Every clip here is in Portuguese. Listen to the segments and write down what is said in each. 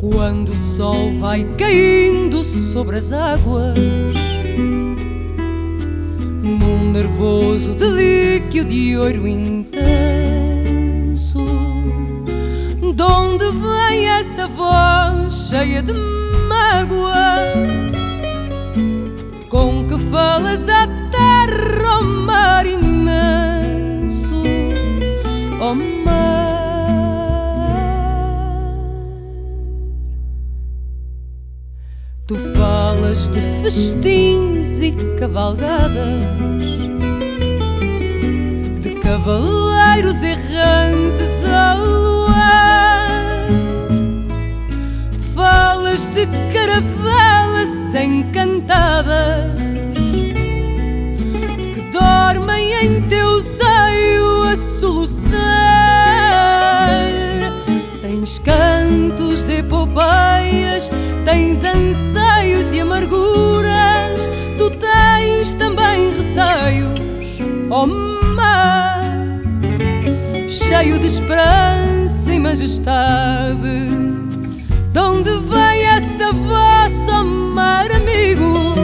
Quando o sol vai caindo sobre as águas, num nervoso delíquio de ouro intenso, de onde vem essa voz cheia de mágoa, com que falas à terra, ao mar imenso, ao mar. Tu falas de festins e cavalgadas, de cavaleiros errantes ao luar. Falas de caravelas encantadas que dormem em teu seio a soluçar. Tens cantos de epopeias, tens anseios e amarguras, tu tens também receios, ó mar, cheio de esperança e majestade. De onde vem essa voz, ó mar amigo?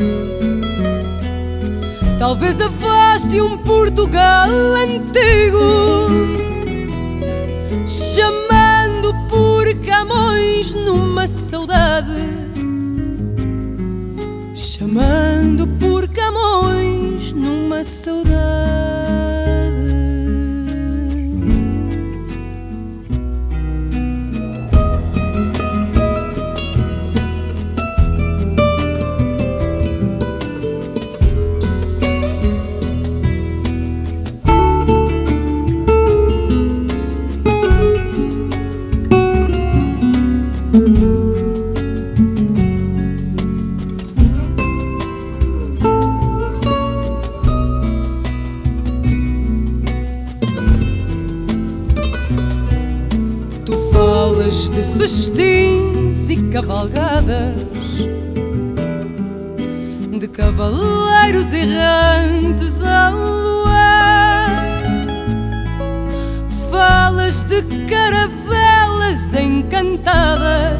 Talvez a voz de um Portugal antigo, chamando por Camões numa saudade, chamando por Camões numa saudade. De festins e cavalgadas, de cavaleiros errantes ao luar. Falas de caravelas encantadas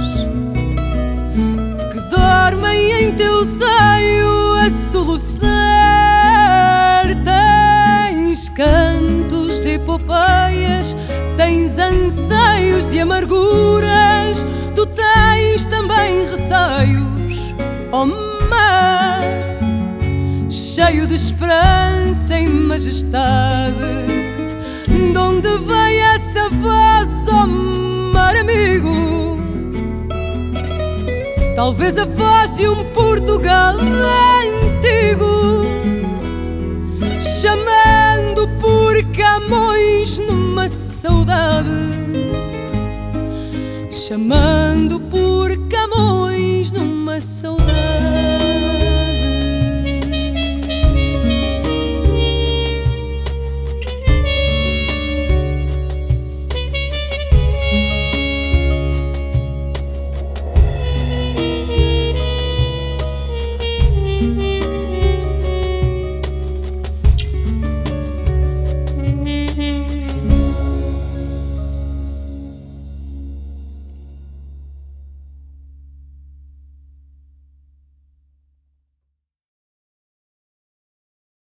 que dormem em teu seio a soluçar. Tens cantos de epopeias, tens anseios de amarguras, tu tens também receios, ó mar, cheio de esperança e majestade. De onde vem essa voz, ó mar amigo? Talvez a voz de um Portugal antigo, chamando por Camões numa saudade, chamando por Camões numa saudade.